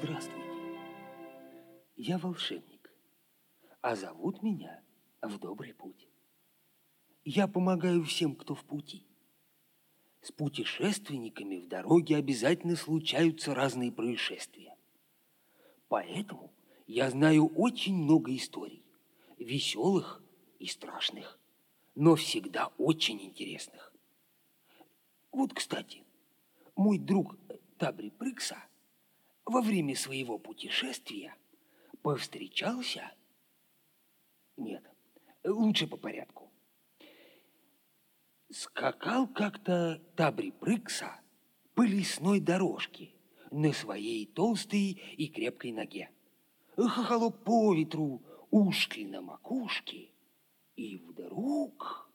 Здравствуйте. Я волшебник, а зовут меня в добрый путь. Я помогаю всем, кто в пути. С путешественниками в дороге обязательно случаются разные происшествия. Поэтому я знаю очень много историй, веселых и страшных, но всегда очень интересных. Вот, кстати, мой друг Табри Прыкса во время своего путешествия повстречался... Нет, лучше по порядку. Скакал как-то Табри Прыкса по лесной дорожке на своей толстой и крепкой ноге. Хохолок по ветру, ушки на макушке, и вдруг...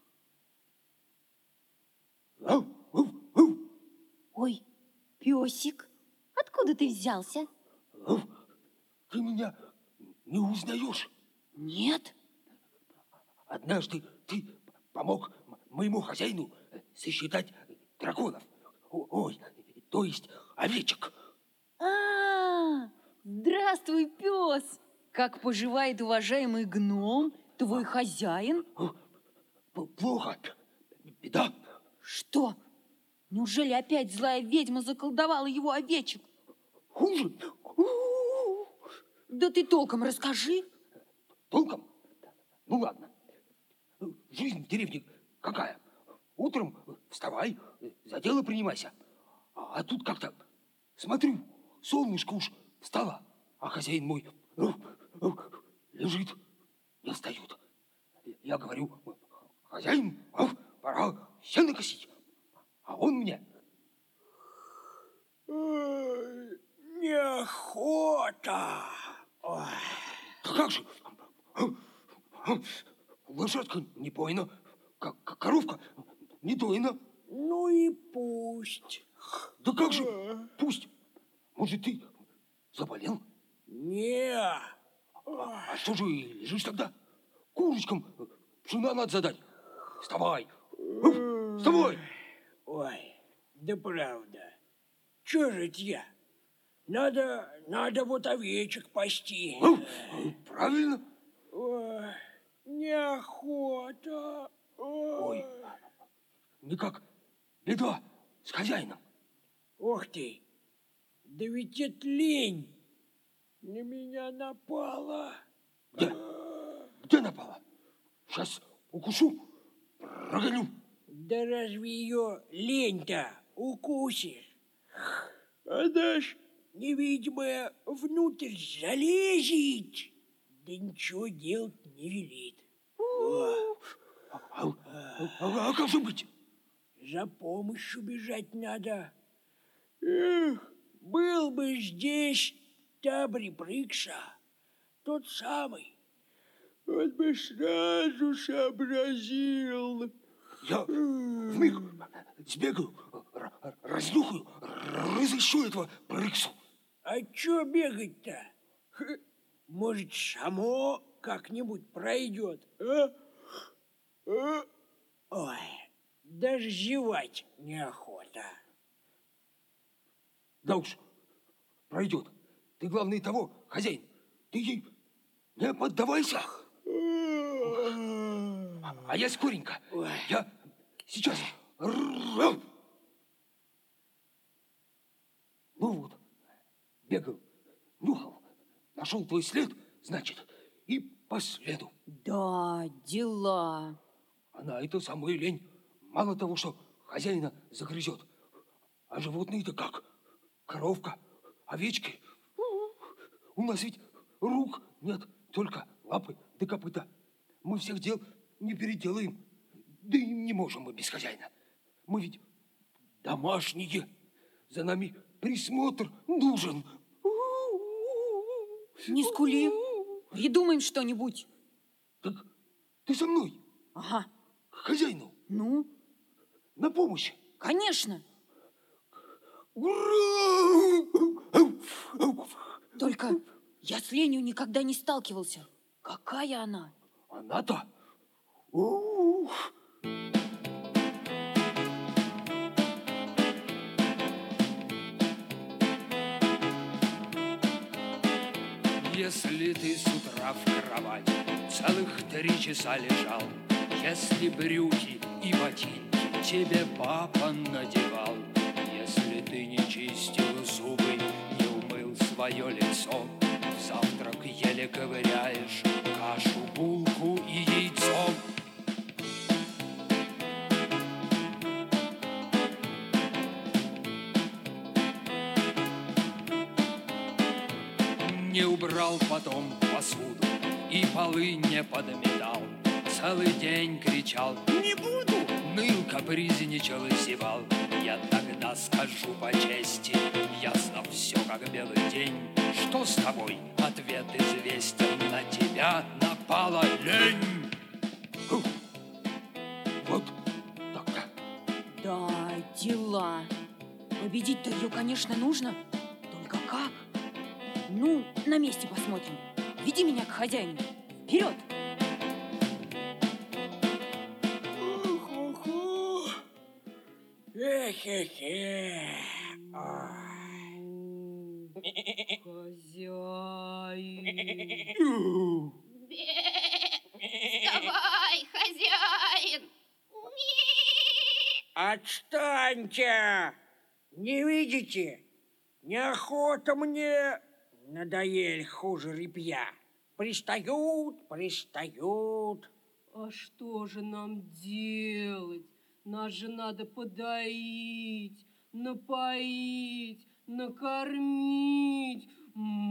Ой, песик, откуда ты взялся? Ты меня не узнаешь? Нет. Однажды ты помог моему хозяину сосчитать драконов. Ой, то есть овечек. Здравствуй, пес. Как поживает уважаемый гном, твой хозяин? Плохо. Беда. Что? Неужели опять злая ведьма заколдовала его овечек? Хуже. Да ты толком расскажи. Толком? Ну ладно. Жизнь в деревне какая? Утром вставай, за дело принимайся. А тут как-то, смотрю, солнышко уж встало, а хозяин мой лежит, не встает. Я говорю: хозяин, пора сено косить. А он мне: неохота. Ой. Да как же? Лошадка не пойна, коровка не дойна. Ну и пусть. Да как же пусть? Может, ты заболел? Не. А что же лежишь тогда? Курочкам пшена надо задать. Вставай. Вставай. Ой, да правда. Чё же это я? Надо вот овечек пасти. Правильно. Ой, неохота. Ой, никак беда с хозяином. Ох ты, да ведь это лень на меня напала. Где напала? Сейчас укушу, прогоню. Да разве ее лень-то укусишь? Она ж невидимая внутрь залезет, да ничего делать не велит. А как же быть? За помощью бежать надо. Эх, был бы здесь Табри Прыкса, тот самый, он бы сразу сообразил. Я вмиг сбегаю, разнюхаю, разыщу этого Прыксу. А чё бегать-то? Может, само как-нибудь пройдет, а? Ой, даже зевать неохота. Да уж, пройдет. Ты, главное, того, хозяин, ты ей не поддавайся. А я скоренько. Я сейчас. Ну вот, бегал, нюхал, нашел твой след, значит, и по следу. Да, дела. Она это самая лень. Мало того, что хозяина загрызет, а животные-то как? Коровка, овечки. У нас ведь рук нет, только лапы да копыта. Мы всех дел не переделаем, да и не можем мы без хозяина. Мы ведь домашние, за нами присмотр нужен. Не скули, придумаем что-нибудь. Так ты со мной? Ага. К хозяину? Ну? На помощь? Конечно. Только я с ленью никогда не сталкивался. Какая она? Она-то? Если ты с утра в кровати целых 3 часа лежал, если брюки и ботинки тебе папа надевал, если ты не чистил зубы, не умыл свое лицо, в завтрак еле ковыряешь кашу, булку и яйцо. Не убрал потом посуду и полы не подметал, целый день кричал «не буду», ныл, капризничал и зевал. Я тогда скажу по чести, ясно все, как белый день, что с тобой ответ известен, на тебя напала лень. Вот так-то. Да, дела. Победить-то ее, конечно, нужно. Только как? Ну, на месте посмотрим. Веди меня к хозяину. Вперед! Эхе-хе. Хозяин. Вставай, хозяин! Отстаньте! Не видите? Неохота мне. Надоели хуже репья. Пристают. А что же нам делать? Нас же надо подоить, напоить, накормить.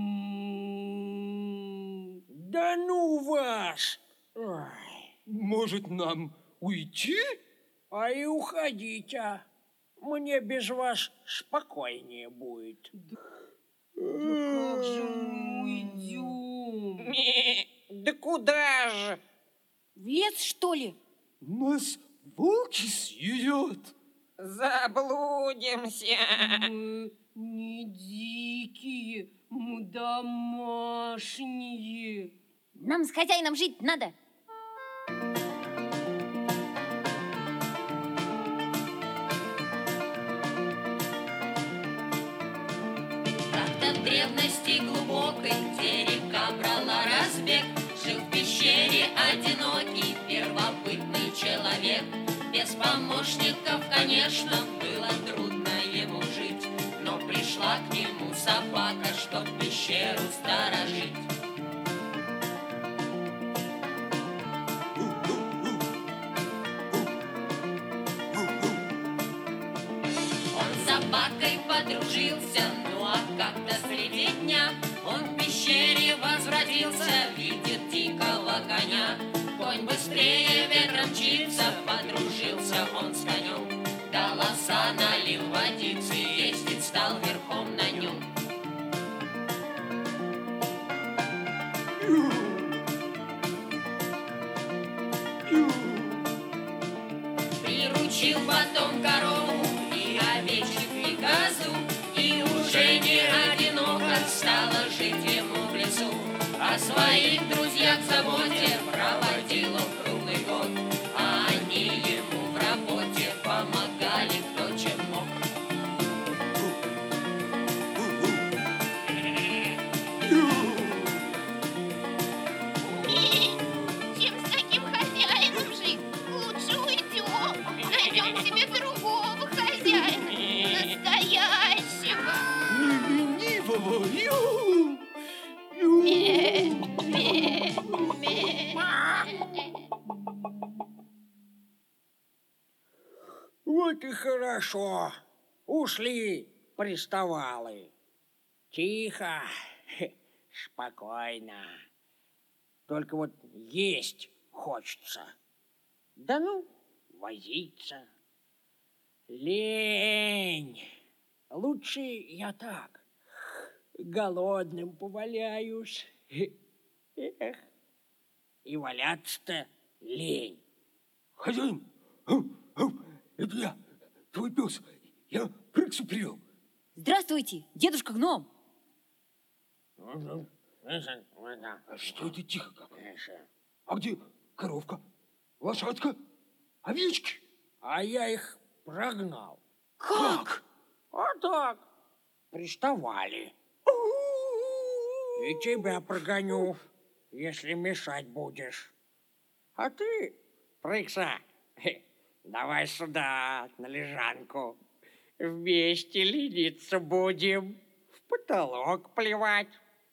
Да ну вас! Ой. Может, нам уйти? А и уходите. Мне без вас спокойнее будет. Да как же мы уйдем? Да куда же? В лес, что ли? Нас волки съедят. Заблудимся. Мы не дикие, мы домашние. Нам с хозяином жить надо. Как-то в древности глубокой, где река брала разбег, жил в пещере одинокий первобытный человек. Без помощников, конечно, было трудно ему жить, но пришла к нему собака, чтоб пещеру сторожить. Он с собакой подружился, ну а как-то среди дня он в пещере возвратился, видит дикого коня. Конь быстрее ветром мчится, подружился он с конем, до лоса налил водицы, ездить стал верхом на нем. Приручил потом корову и овечек и козу, и уже не одиноко стало жить ему в лесу. О своих друзьях в заботе проводил он круглый год, а они ему в работе помогали кто чем мог. Чем с таким хозяином жить? Лучше уйдем. Найдем себе другого хозяина. Настоящего. Ленивого. Вот и хорошо. Ушли приставалы. Тихо, спокойно. Только вот есть хочется. Да ну, возиться. Лень. Лучше я так, голодным поваляюсь. Эх, и валяться-то лень. Хозяин, это я, твой пес. Я крысу привел. Здравствуйте, дедушка гном. А что это тихо как? А где коровка, лошадка, овечки? А я их прогнал. Как? А так, приставали. И тебя прогоню, если мешать будешь. А ты, Прыкса, давай сюда, на лежанку. Вместе лениться будем, в потолок плевать.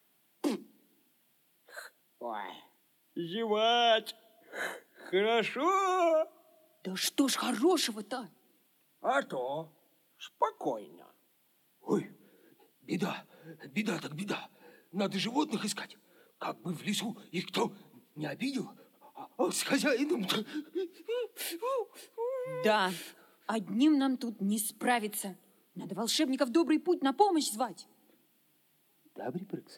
Ой, зевать. Хорошо. Да что ж хорошего-то? А то спокойно. Ой, беда, беда так беда. Надо животных искать. Как бы в лесу их кто не обидел, а с хозяином-то... Да, одним нам тут не справиться. Надо волшебников добрый путь на помощь звать. Добрый Прыкса,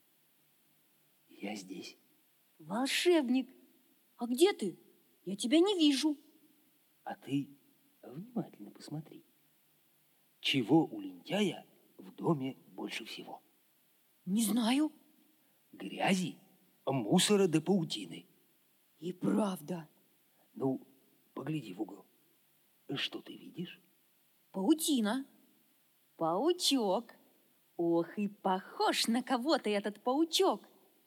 я здесь. Волшебник, а где ты? Я тебя не вижу. А ты внимательно посмотри. Чего у лентяя в доме больше всего? Не знаю. Грязи, мусора да паутины. И правда. Ну, погляди в угол. Что ты видишь? Паутина. Паучок. Ох, и похож на кого-то этот паучок.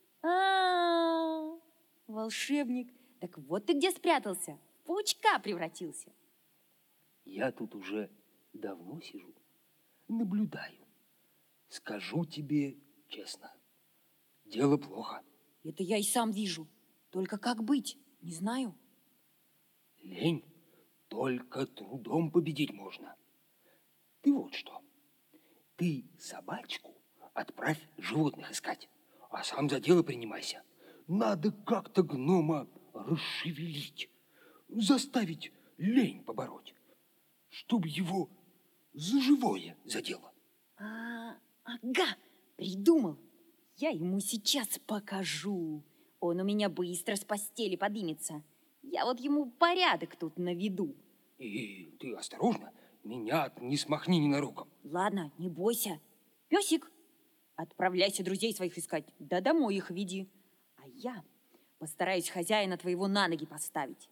Волшебник. Так вот ты где спрятался. В паучка превратился. Я тут уже давно сижу, наблюдаю. Скажу тебе честно, дело плохо. Это я и сам вижу. Только как быть, не знаю. Лень только трудом победить можно. Ты вот что, ты собачку отправь животных искать, а сам за дело принимайся. Надо как-то гнома расшевелить, заставить лень побороть, чтобы его за живое задело. Ага, придумал. Я ему сейчас покажу. Он у меня быстро с постели подымется. Я вот ему порядок тут наведу. И ты осторожно, меня не смахни ненароком. Ладно, не бойся. Песик, отправляйся друзей своих искать, да домой их веди. А я постараюсь хозяина твоего на ноги поставить.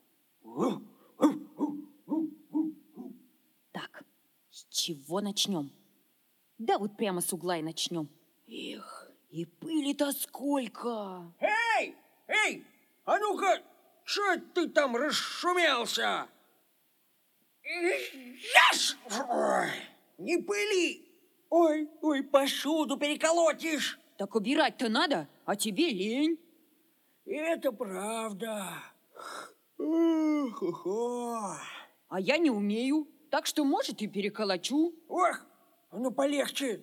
Так, с чего начнем? Да вот прямо с угла и начнем. Эх, и пыли-то сколько! Эй, а ну-ка, что ты там расшумелся? Ой, не пыли! Ой, посуду переколотишь. Так убирать-то надо, а тебе лень. Это правда. А я не умею, так что, может, и переколочу. Ох, а ну полегче.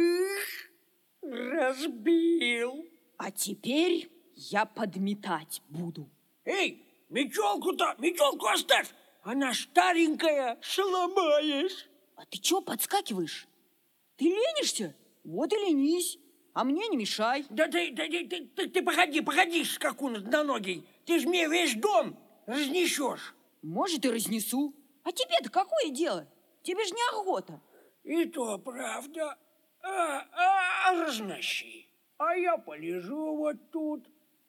Разбил. А теперь я подметать буду. Эй, метелку оставь. Она старенькая, сломаешь. А ты чё подскакиваешь? Ты ленишься? Вот и ленись, а мне не мешай. Да ты погоди, скакун одноногий. Ты ж мне весь дом разнесешь. Может, и разнесу. А тебе-то какое дело? Тебе ж неохота. И то правда. Разноси. А я полежу вот тут.